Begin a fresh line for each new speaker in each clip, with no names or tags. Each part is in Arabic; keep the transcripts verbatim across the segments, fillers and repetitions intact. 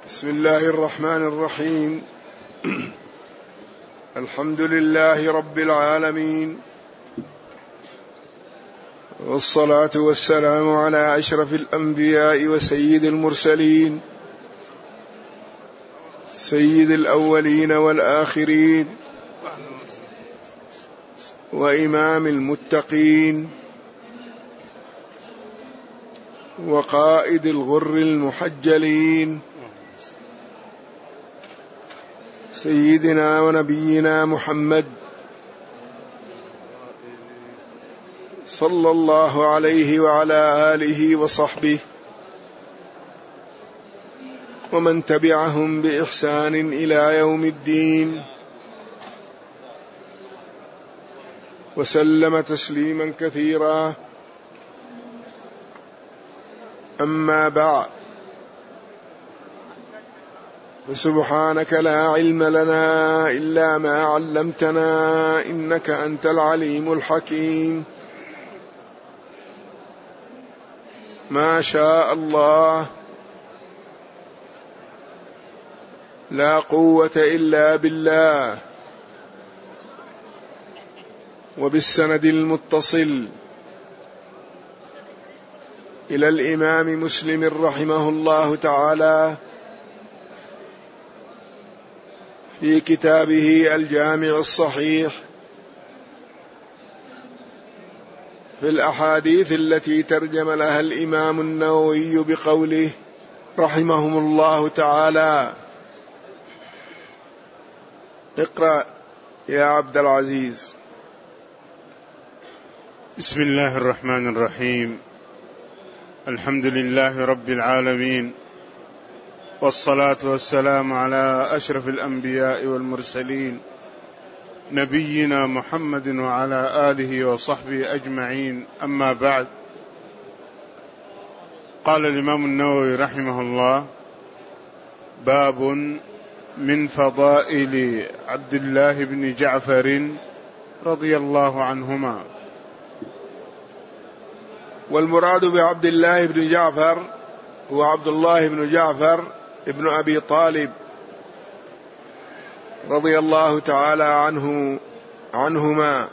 بسم الله الرحمن الرحيم. الحمد لله رب العالمين، والصلاة والسلام على أشرف الأنبياء وسيد المرسلين، سيد الأولين والآخرين، وإمام المتقين، وقائد الغر المحجلين، سيدنا ونبينا محمد صلى الله عليه وعلى آله وصحبه ومن تبعهم بإحسان إلى يوم الدين، وسلم تسليما كثيرا. أما بعد، فسبحانك لا علم لنا إلا ما علمتنا، إنك أنت العليم الحكيم. ما شاء الله، لا قوة إلا بالله. وبالسند المتصل إلى الإمام مسلم رحمه الله تعالى في كتابه الجامع الصحيح في الأحاديث التي ترجم لها الإمام النووي بقوله رحمهم الله تعالى. اقرأ يا عبد العزيز.
بسم الله الرحمن الرحيم. الحمد لله رب العالمين، والصلاة والسلام على أشرف الأنبياء والمرسلين، نبينا محمد وعلى آله وصحبه أجمعين. أما بعد، قال الإمام النووي رحمه الله: باب من فضائل عبد الله بن جعفر رضي الله عنهما.
والمراد بعبد الله بن جعفر هو عبد الله بن جعفر ابن أبي طالب رضي الله تعالى عنه عنهما،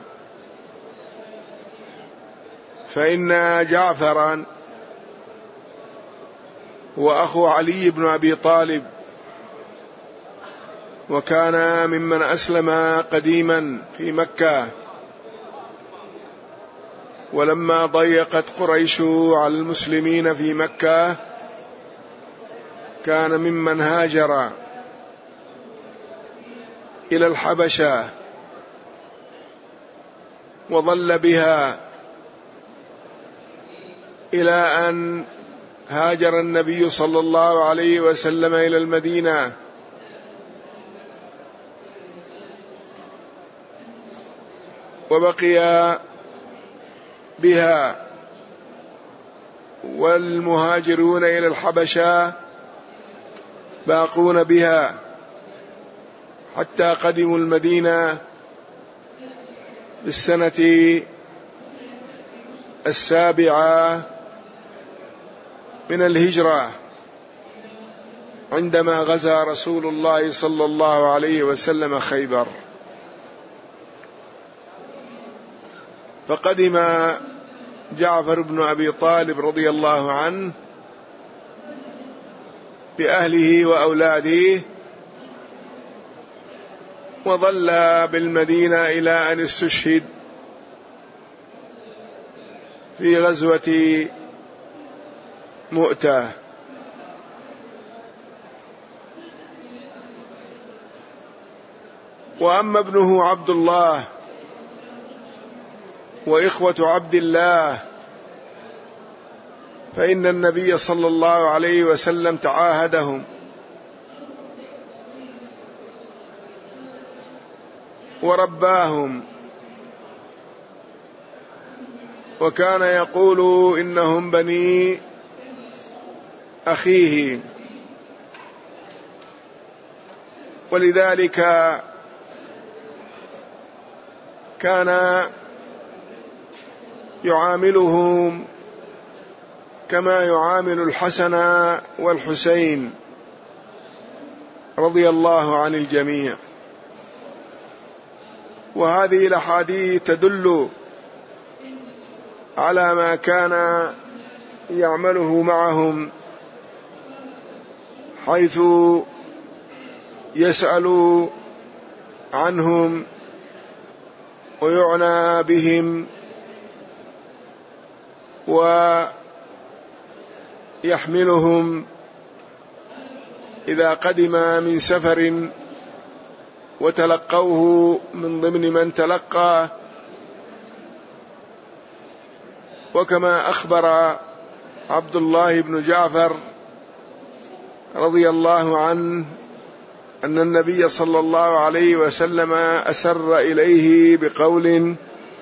فإن جعفرا هو أخو علي بن أبي طالب، وكان ممن أسلم قديما في مكة، ولما ضيقت قريش على المسلمين في مكة كان ممن هاجر إلى الحبشة وظل بها إلى أن هاجر النبي صلى الله عليه وسلم إلى المدينة، وبقي بها، والمهاجرون إلى الحبشة باقون بها حتى قدموا المدينة بالسنة السابعة من الهجرة، عندما غزا رسول الله صلى الله عليه وسلم خيبر. فقدم جعفر بن أبي طالب رضي الله عنه بأهله وأولاده، وظل بالمدينة إلى أن استشهد في غزوة مؤتة. وأما ابنه عبد الله وإخوة عبد الله فإن النبي صلى الله عليه وسلم تعاهدهم ورباهم، وكان يقول إنهم بني أخيه، ولذلك كان يعاملهم كما يعامل الحسن والحسين رضي الله عن الجميع. وهذه الأحاديث تدل على ما كان يعمله معهم، حيث يسأل عنهم ويعنى بهم ويحملهم إذا قدم من سفر وتلقوه من ضمن من تلقى. وكما أخبر عبد الله بن جعفر رضي الله عنه أن النبي صلى الله عليه وسلم أسر إليه بقول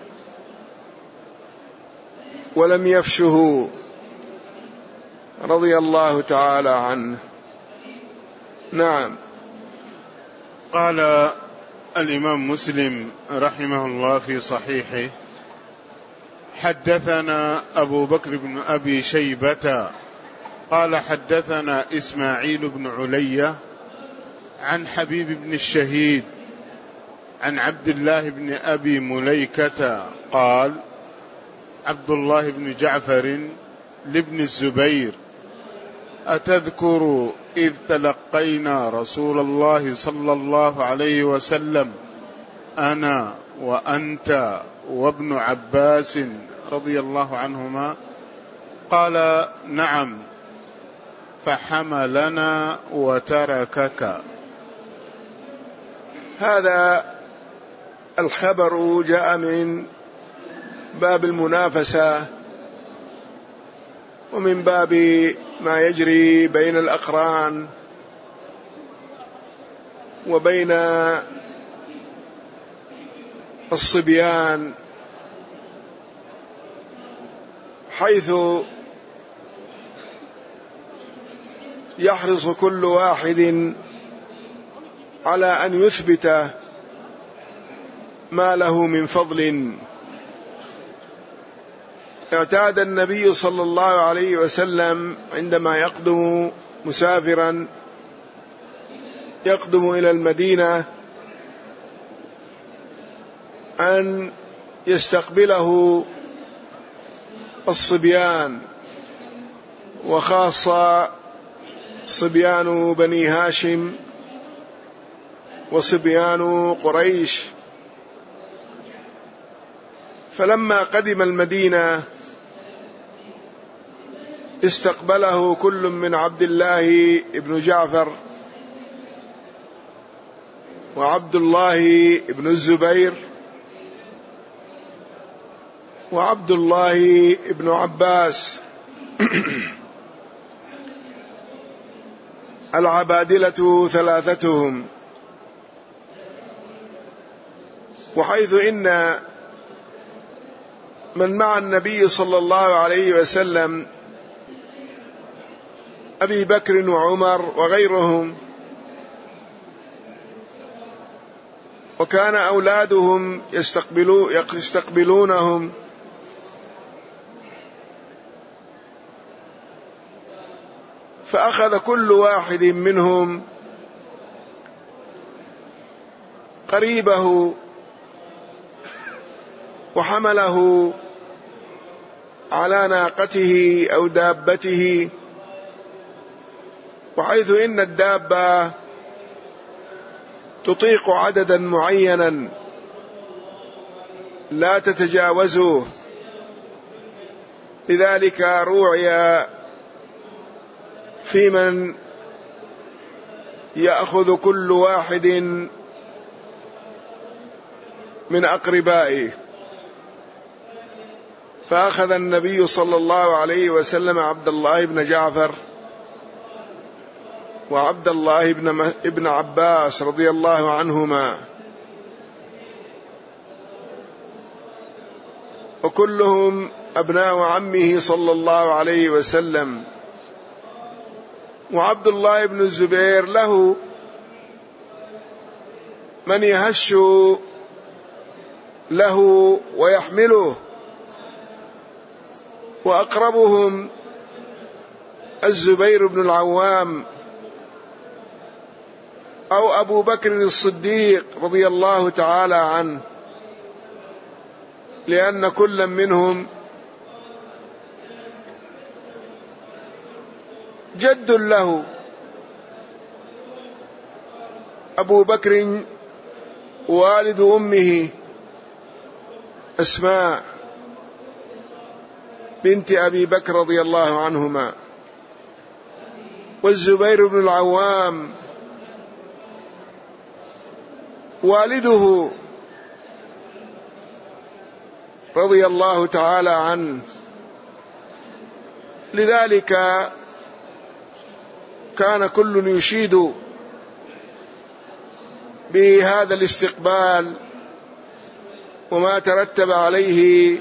ولم يفشه، رضي الله تعالى عنه. نعم.
قال الإمام مسلم رحمه الله في صحيحه: حدثنا أبو بكر بن أبي شيبة قال حدثنا إسماعيل بن علية عن حبيب بن الشهيد عن عبد الله بن أبي مليكة قال: عبد الله بن جعفر لابن الزبير: أتذكر إذ تلقينا رسول الله صلى الله عليه وسلم أنا وأنت وابن عباس رضي الله عنهما؟ قال: نعم، فحملنا وتركك.
هذا الخبر جاء من باب المنافسة ومن باب ما يجري بين الأقران وبين الصبيان، حيث يحرص كل واحد على أن يثبت ما له من فضل. اعتاد النبي صلى الله عليه وسلم عندما يقدم مسافرا يقدم إلى المدينة أن يستقبله الصبيان، وخاصة صبيان بني هاشم وصبيان قريش. فلما قدم المدينة استقبله كل من عبد الله بن جعفر وعبد الله بن الزبير وعبد الله بن عباس العبادلة ثلاثتهم. وحيث إن من مع النبي صلى الله عليه وسلم أبي بكر وعمر وغيرهم، وكان أولادهم يستقبلونهم، فأخذ كل واحد منهم قريبه وحمله على ناقته أو دابته، وحيث إن الدابة تطيق عددا معينا لا تتجاوزه، لذلك روعي في من يأخذ كل واحد من أقربائه. فأخذ النبي صلى الله عليه وسلم عبد الله بن جعفر وعبد الله بن ابن عباس رضي الله عنهما، وكلهم أبناء عمه صلى الله عليه وسلم. وعبد الله بن الزبير له من يهش له ويحمله، وأقربهم الزبير بن العوام أو أبو بكر الصديق رضي الله تعالى عنه، لأن كل منهم جد له. أبو بكر والد أمه أسماء بنت أبي بكر رضي الله عنهما، والزبير بن العوام والده رضي الله تعالى عنه. لذلك كان كل يشيد بهذا الاستقبال وما ترتب عليه.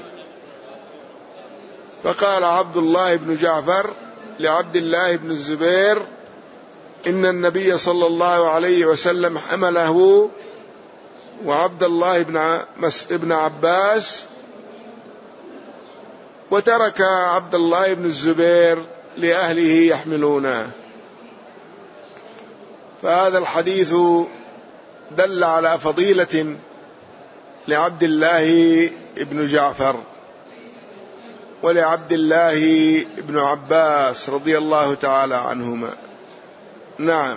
فقال عبد الله بن جعفر لعبد الله بن الزبير: إن النبي صلى الله عليه وسلم حمله وعبد الله بن عباس، وترك عبد الله بن الزبير لأهله يحملونه. فهذا الحديث دل على فضيلة لعبد الله بن جعفر ولعبد الله بن عباس رضي الله تعالى عنهما. نعم.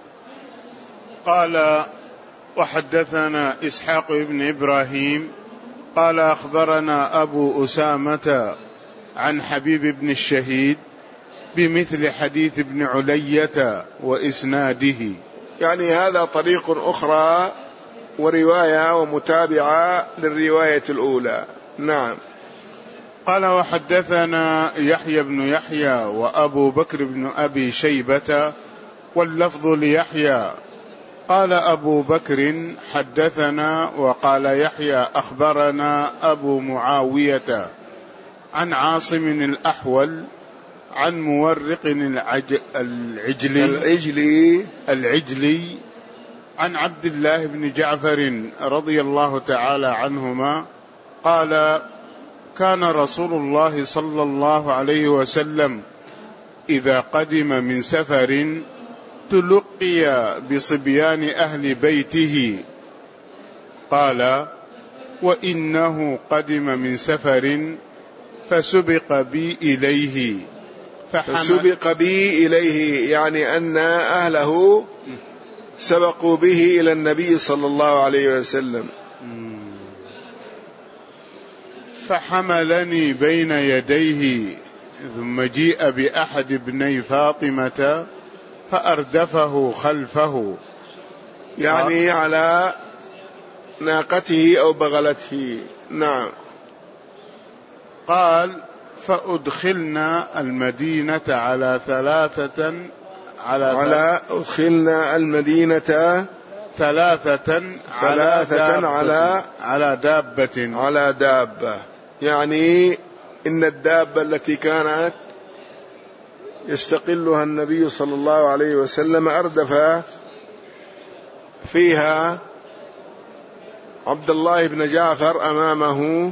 قال: وحدثنا إسحاق بن إبراهيم قال أخبرنا أبو أسامة عن حبيب بن الشهيد بمثل حديث ابن علية وإسناده.
يعني هذا طريق أخرى ورواية ومتابعة للرواية الأولى. نعم.
قال: وحدثنا يحيى بن يحيى وأبو بكر بن أبي شيبة، واللفظ ليحيى. قال أبو بكر: حدثنا. وقال يحيى: أخبرنا أبو معاوية عن عاصم الأحول عن مورق العج... العجلي
العجلي
العجلي عن عبد الله بن جعفر رضي الله تعالى عنهما قال: كان رسول الله صلى الله عليه وسلم إذا قدم من سفر تلقي بصبيان أهل بيته. قال: وإنه قدم من سفر فسبق بي إليه
فسبق بي إليه، يعني أن أهله سبقوا به إلى النبي صلى الله عليه وسلم.
فحملني بين يديه، ثم جيء بأحد ابني فاطمة فأردفه خلفه،
يعني على ناقته أو بغلته. نعم.
قال: فأدخلنا المدينة على ثلاثة على,
على أدخلنا المدينة
ثلاثة
ثلاثة على
على دابة
على دابة، يعني إن الدابة التي كانت يستقلها النبي صلى الله عليه وسلم أردف فيها عبد الله بن جعفر أمامه،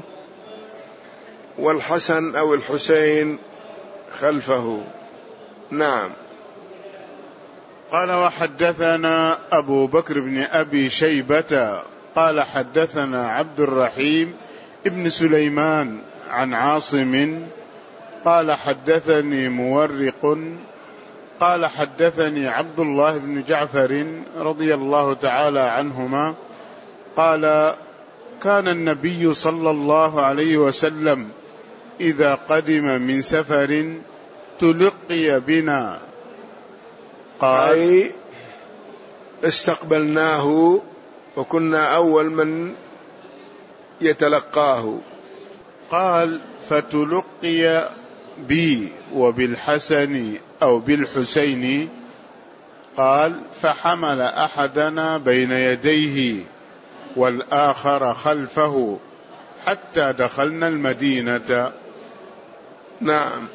والحسن أو الحسين خلفه. نعم.
قال: وحدثنا أبو بكر بن أبي شيبة قال: حدثنا عبد الرحيم ابن سليمان عن عاصم قال: حدثني مورق قال: حدثني عبد الله بن جعفر رضي الله تعالى عنهما قال: كان النبي صلى الله عليه وسلم إذا قدم من سفر تلقي بنا.
قال: أي استقبلناه وكنا أول من يتلقاه.
قال: فتلقي بي وبالحسن أو بالحسين. قال: فحمل أحدنا بين يديه والآخر خلفه حتى دخلنا المدينة.
نعم.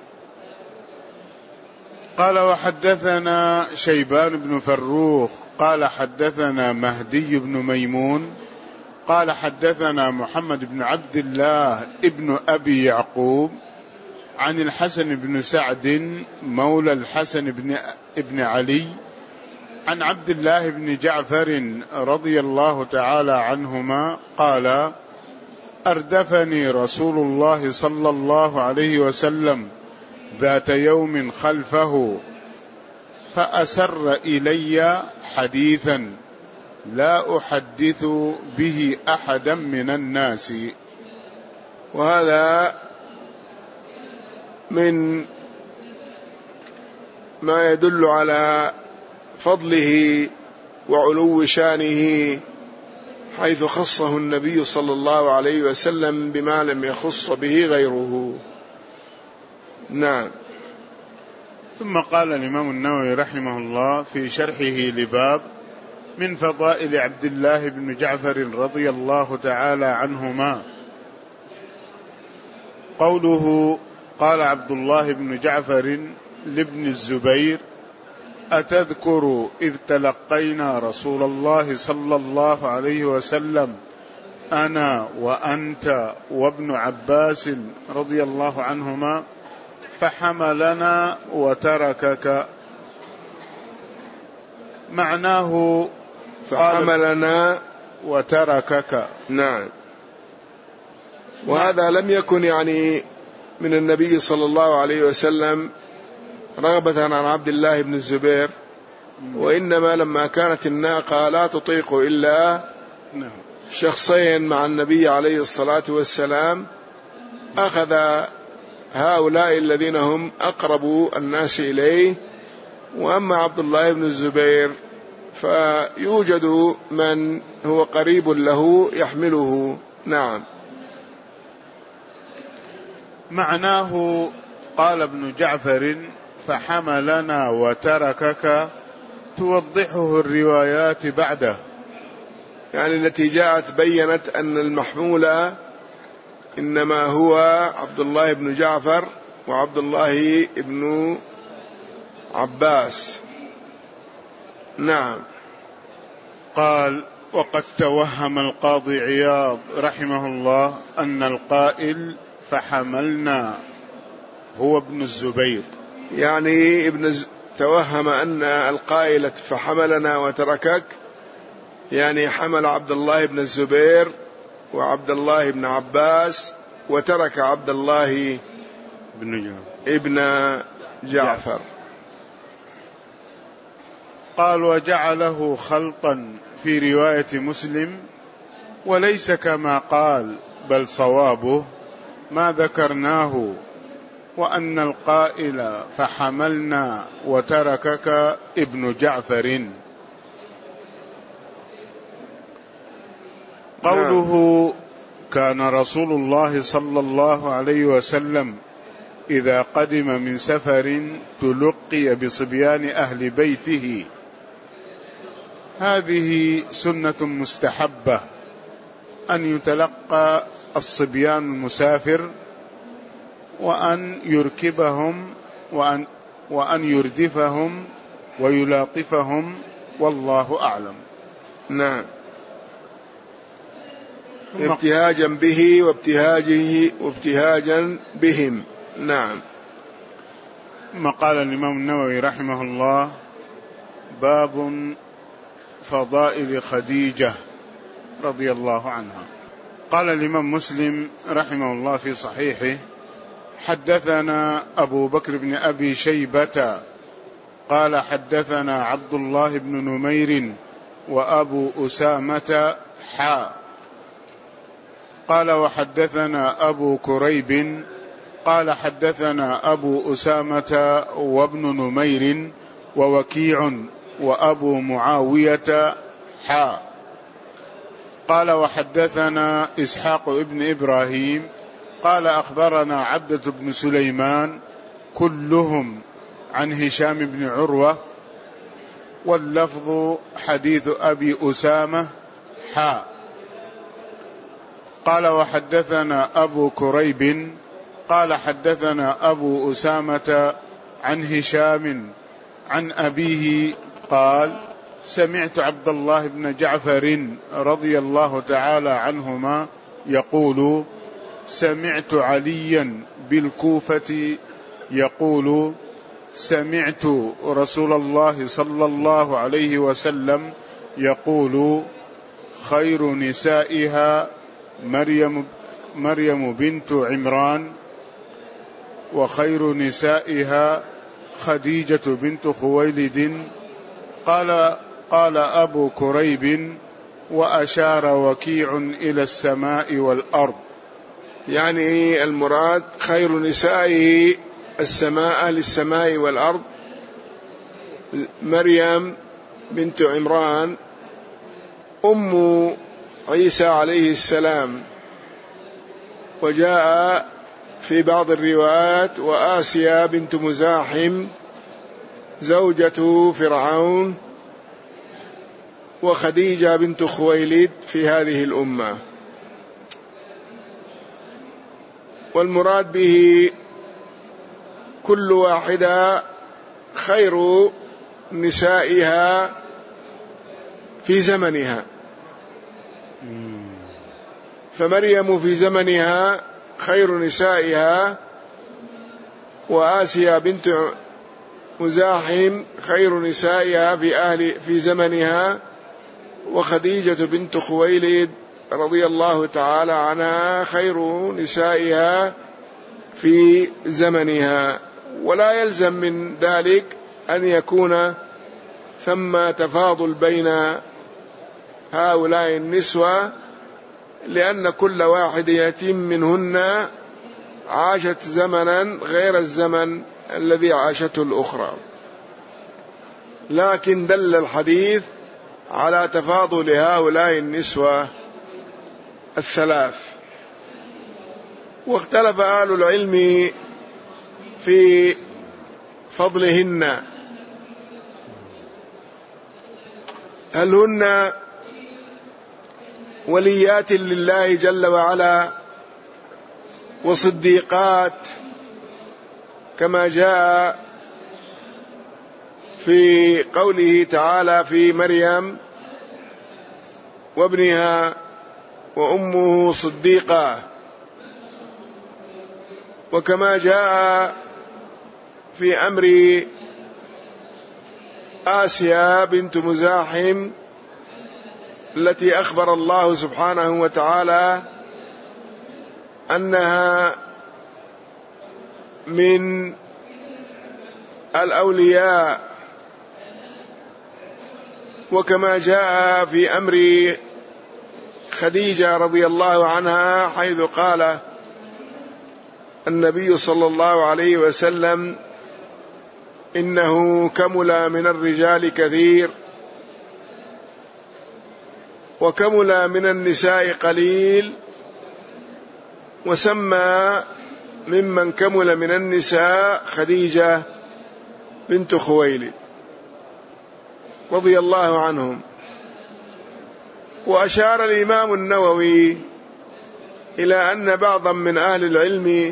قال: وحدثنا شيبان بن فروخ قال: حدثنا مهدي بن ميمون قال: حدثنا محمد بن عبد الله ابن أبي يعقوب عن الحسن بن سعد مولى الحسن بن ابن علي عن عبد الله بن جعفر رضي الله تعالى عنهما قال: أردفني رسول الله صلى الله عليه وسلم ذات يوم خلفه فأسر إلي حديثا لا أحدث به أحدا من الناس.
وهذا من ما يدل على فضله وعلو شانه، حيث خصه النبي صلى الله عليه وسلم بما لم يخص به غيره. نعم.
ثم قال الإمام النووي رحمه الله في شرحه لباب من فضائل عبد الله بن جعفر رضي الله تعالى عنهما قوله: قال عبد الله بن جعفر لابن الزبير: أتذكر إذ تلقينا رسول الله صلى الله عليه وسلم أنا وأنت وابن عباس رضي الله عنهما فحملنا وتركك. معناه
فحملنا
وتركك.
نعم. وهذا لم يكن يعني من النبي صلى الله عليه وسلم رغبة عن عبد الله بن الزبير، وإنما لما كانت الناقة لا تطيق إلا شخصين مع النبي عليه الصلاة والسلام، أخذ هؤلاء الذين هم أقرب الناس إليه. وأما عبد الله بن الزبير فيوجد من هو قريب له يحمله. نعم.
معناه قال ابن جعفر فحملنا وتركك توضحه الروايات بعده،
يعني التي جاءت بيّنت أن المحمول إنما هو عبد الله بن جعفر وعبد الله بن عباس. نعم.
قال: وقد توهم القاضي عياض رحمه الله أن القائل فحملنا هو ابن الزبير،
يعني ابن ز... توهم أن القائل فحملنا وتركك يعني حمل عبد الله بن الزبير وعبد الله بن عباس وترك عبد الله
بن
ابن جعفر.
قال: وجعله خلطا في رواية مسلم وليس كما قال، بل صوابه ما ذكرناه، وأن القائل فحملنا وتركك ابن جعفر. قوله: كان رسول الله صلى الله عليه وسلم إذا قدم من سفر تلقي بصبيان أهل بيته، هذه سنة مستحبة أن يتلقى الصبيان المسافر وأن يركبهم وأن, وأن يردفهم ويلاطفهم، والله أعلم.
نعم. ابتهاجا به وابتهاجه وابتهاجا بهم. نعم.
ثم قال الإمام النووي رحمه الله: باب فضائل خديجة رضي الله عنها. قال الإمام مسلم رحمه الله في صحيحه: حدثنا أبو بكر بن أبي شيبة قال حدثنا عبد الله بن نمير وأبو أسامة حا قال وحدثنا أبو كريب قال حدثنا أبو أسامة وابن نمير ووكيع وأبو معاوية حا قال وحدثنا إسحاق ابن إبراهيم قال أخبرنا عبدة بن سليمان كلهم عن هشام بن عروة، واللفظ حديث أبي أسامة حا قال وحدثنا أبو كريب قال حدثنا أبو أسامة عن هشام عن أبيه قال: سمعت عبد الله بن جعفر رضي الله تعالى عنهما يقول: سمعت عليا بالكوفة يقول: سمعت رسول الله صلى الله عليه وسلم يقول خير نسائها مريم مريم بنت عمران وخير نسائها خديجة بنت خويلد. قال قال أبو كريب وأشار وكيع إلى السماء والأرض.
يعني المراد خير نسائه السماء للسماء والأرض مريم بنت عمران أم عيسى عليه السلام، وجاء في بعض الروايات وآسيا بنت مزاحم زوجة فرعون، وخديجة بنت خويلد في هذه الأمة. والمراد به كل واحدة خير نسائها في زمنها، فمريم في زمنها خير نسائها، وآسيا بنت مزاحم خير نسائها في أهل في زمنها، وخديجة بنت خويلد رضي الله تعالى عنها خير نسائها في زمنها. ولا يلزم من ذلك أن يكون ثم تفاضل بين هؤلاء النسوة، لأن كل واحدة منهن عاشت زمنا غير الزمن الذي عاشته الأخرى، لكن دل الحديث على تفاضل هؤلاء النسوة الثلاث. واختلف أهل العلم في فضلهن، هل هن وليات لله جل وعلا وصديقات كما جاء في قوله تعالى في مريم وابنها وأمه صديقة، وكما جاء في أمر آسيا بنت مزاحم التي أخبر الله سبحانه وتعالى أنها من الأولياء، وكما جاء في أمر خديجة رضي الله عنها حيث قال النبي صلى الله عليه وسلم إنه كمل من الرجال كثير وكمل من النساء قليل، وسمى ممن كمل من النساء خديجة بنت خويلد رضي الله عنهم. وأشار الإمام النووي إلى أن بعضا من أهل العلم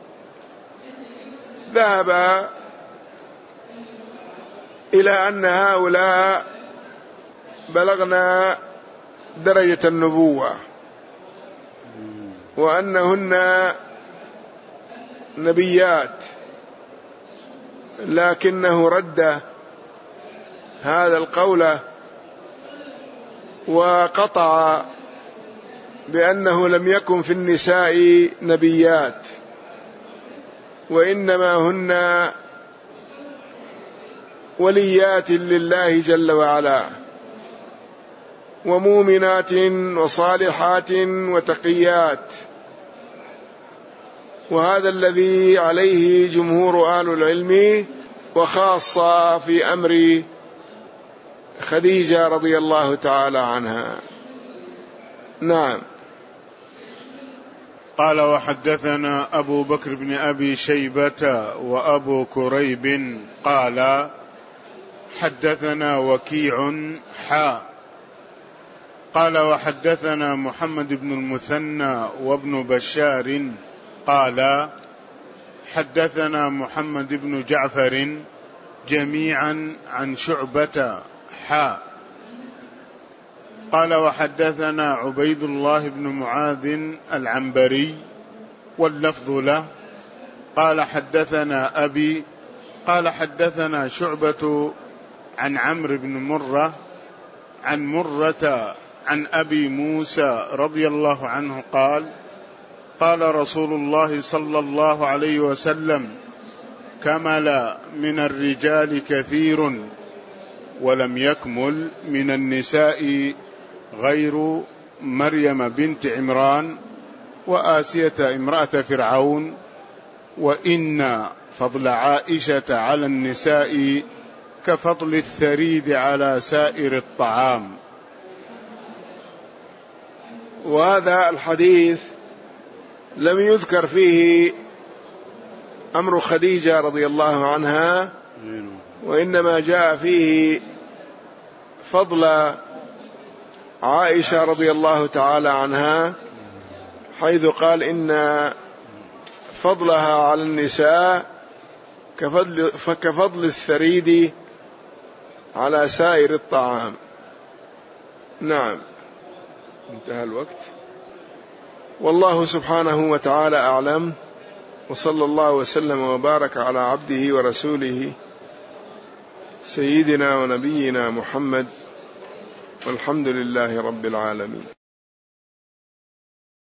ذهب إلى أن هؤلاء بلغنا درجة النبوة وأنهن نبيات، لكنه رد هذا القول وقطع بأنه لم يكن في النساء نبيات، وإنما هن وليات لله جل وعلا ومؤمنات وصالحات وتقيات، وهذا الذي عليه جمهور أهل العلم، وخاصة في أمر خديجة رضي الله تعالى عنها. نعم.
قال وحدثنا أبو بكر بن أبي شيبة وأبو كريب قال حدثنا وكيع حا قال وحدثنا محمد بن المثنى وابن بشار قال حدثنا محمد بن جعفر جميعا عن شعبة حا قال وحدثنا عبيد الله بن معاذ العنبري واللفظ له قال حدثنا أبي قال حدثنا شعبة عن عمرو بن مرة عن مرة عن أبي موسى رضي الله عنه قال قال رسول الله صلى الله عليه وسلم كمل من الرجال كثير ولم يكمل من النساء غير مريم بنت عمران وآسية امرأة فرعون وإن فضل عائشة على النساء كفضل الثريد على سائر الطعام.
وهذا الحديث لم يذكر فيه أمر خديجة رضي الله عنها، وإنما جاء فيه فضل عائشة رضي الله تعالى عنها، حيث قال إن فضلها على النساء كفضل, كفضل الثريد على سائر الطعام. نعم، انتهى الوقت. والله سبحانه وتعالى أعلم، وصلى الله وسلم وبارك على عبده ورسوله سيدنا ونبينا محمد، والحمد لله رب العالمين.